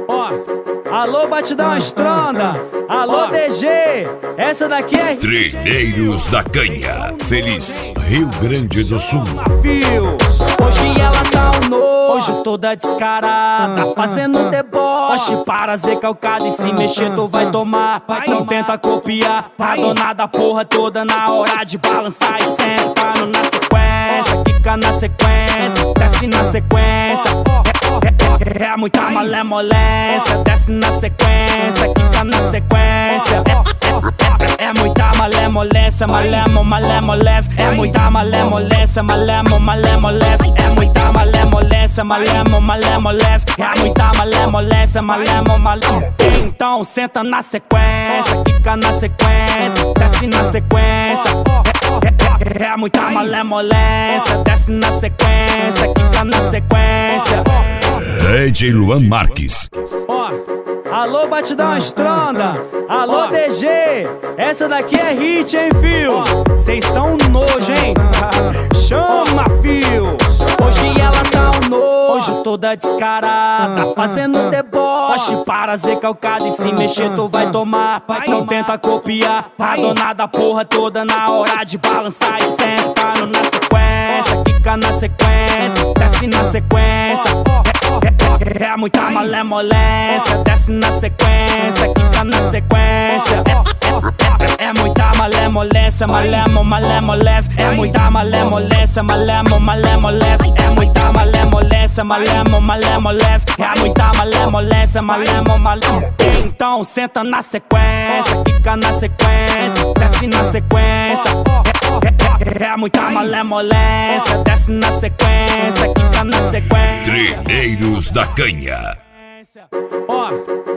Ó, alô Batidão Estronda, alô DG, essa daqui é Treineiros da Canha, Feliz, Rio Grande do Sul. Hoje ela tá um nojo, toda descarada, fazendo deboche, para ser calcada e se mexer tu vai tomar. Não tenta copiar, a dona da porra toda na hora de balançar e sentando na sequência, quica na sequência, desce na sequência. É muita malemolência, desce na sequência, quica na sequência. É muita malemolência, malemolência. É muita malemolência, malemolência. É muita malemolência, malemolência. É muita malemolência, malemolência. Então senta na sequência, quica na sequência, desce na sequência. É muita malemolência, desce na sequência, quica na sequência. DJ Luan Marques. Alô Batidão Estronda, alô DG, essa daqui é hit, hein, fio? Cês tão nojo, hein? Chama, fio. Hoje ela tá um nojo, toda descarada, fazendo deboche, para ser calcada e se mexer tu vai tomar. Não tenta copiar, a dona da porra toda na hora de balançar e sentando na sequência, quica na sequência, desce na sequência. É muita malemolência, desce na sequência, quica na sequência. É muita malemolência, malemolência. É muita malemolência, malemolência. É muita malemolência, malemolência. É muita malemolência, malemolência. Então senta na sequência, quica na sequência, desce na sequência. É muita malemolência, desce na sequência, quica na sequência. Treineiros da Canha. Ó,